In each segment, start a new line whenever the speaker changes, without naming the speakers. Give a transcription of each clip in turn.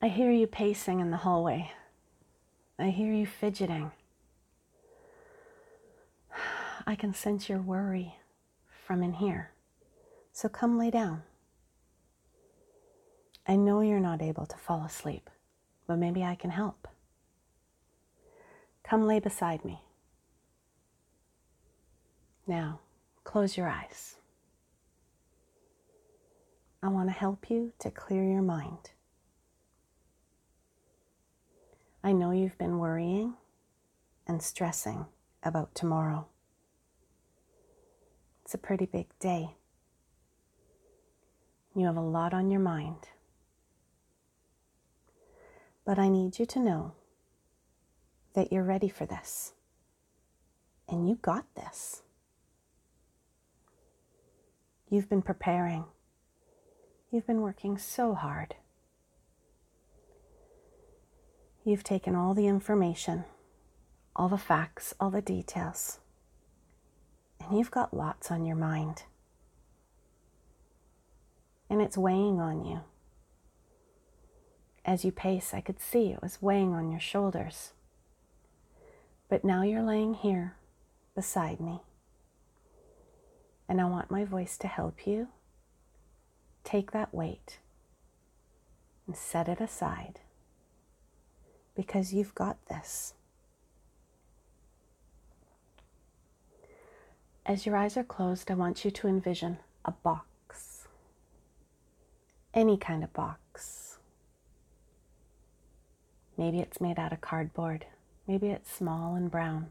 hear you pacing in the hallway. I hear you fidgeting. I can sense your worry from in here. So come lay down. I know you're not able to fall asleep, but maybe I can help. Come lay beside me. Now, close your eyes. I want to help you to clear your mind. I know you've been worrying and stressing about tomorrow. It's a pretty big day. You have a lot on your mind. But I need you to know that you're ready for this. And you got this. You've been preparing. You've been working so hard. You've taken all the information, all the facts, all the details, and you've got lots on your mind. And it's weighing on you. As you pace, I could see it was weighing on your shoulders. But now you're laying here beside me. And I want my voice to help you take that weight and set it aside. Because you've got this. As your eyes are closed, I want you to envision a box. Any kind of box. Maybe it's made out of cardboard. Maybe it's small and brown.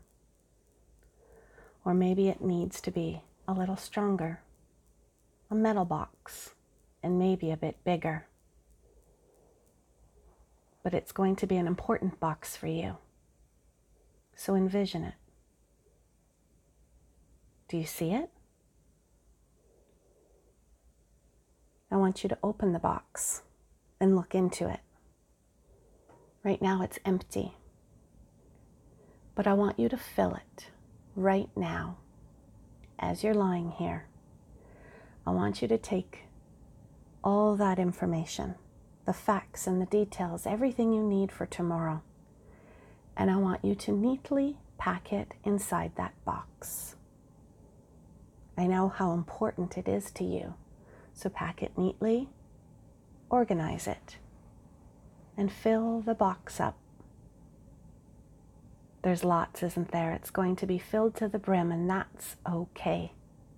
Or maybe it needs to be a little stronger. A metal box, and maybe a bit bigger. But it's going to be an important box for you. So envision it. Do you see it? I want you to open the box and look into it. Right now it's empty. But I want you to fill it right now as you're lying here. I want you to take all that information, the facts and the details, everything you need for tomorrow. And I want you to neatly pack it inside that box. I know how important it is to you, so pack it neatly, organize it, and fill the box up. There's lots, isn't there? It's going to be filled to the brim, and that's okay.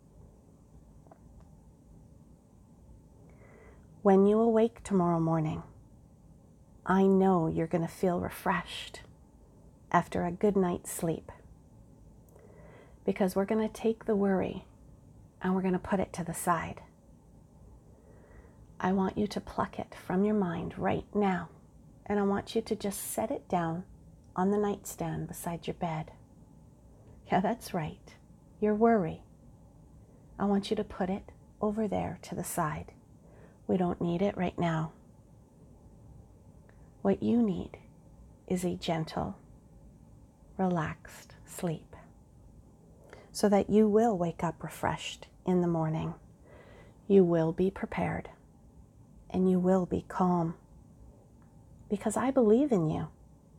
When you awake tomorrow morning, I know you're going to feel refreshed after a good night's sleep. Because we're going to take the worry and we're going to put it to the side. I want you to pluck it from your mind right now. And I want you to just set it down on the nightstand beside your bed. Yeah, that's right. Your worry. I want you to put it over there to the side. We don't need it right now. What you need is a gentle, relaxed sleep so that you will wake up refreshed in the morning. You will be prepared and you will be calm because I believe in you.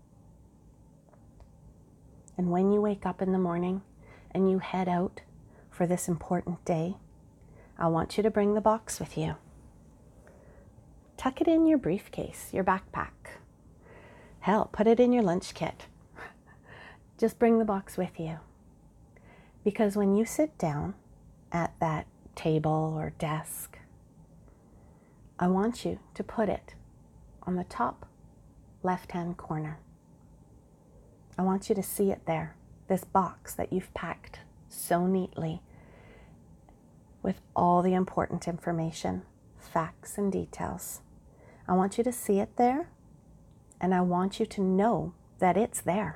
And when you wake up in the morning and you head out for this important day, I want you to bring the box with you. Tuck it in your briefcase, your backpack. Hell, put it in your lunch kit. Just bring the box with you. Because when you sit down at that table or desk, I want you to put it on the top left-hand corner. I want you to see it there, this box that you've packed so neatly with all the important information, facts and details. I want you to see it there, and I want you to know that it's there.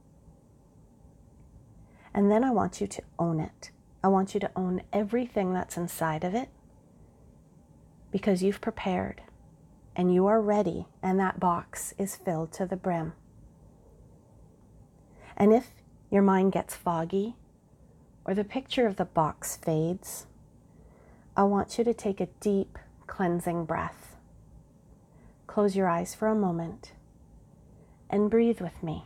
And then I want you to own it. I want you to own everything that's inside of it because you've prepared and you are ready and that box is filled to the brim. And if your mind gets foggy or the picture of the box fades, I want you to take a deep cleansing breath. close your eyes for a moment and breathe with me.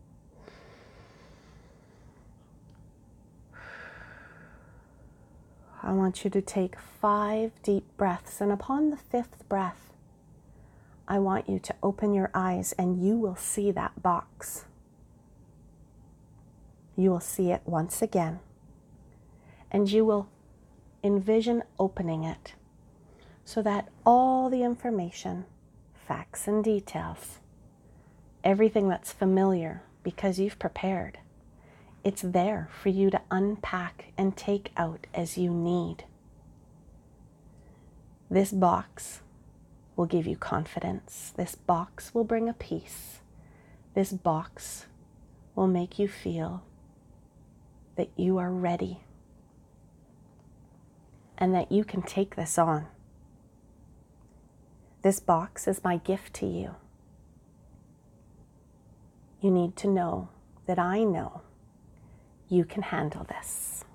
I want you to take 5 deep breaths, and upon the 5th breath, I want you to open your eyes and you will see that box. You will see it once again, and you will envision opening it so that all the information, facts and details, everything that's familiar because you've prepared, it's there for you to unpack and take out as you need. This box will give you confidence. This box will bring a peace. This box will make you feel that you are ready and that you can take this on. This box is my gift to you. You need to know that I know you can handle this.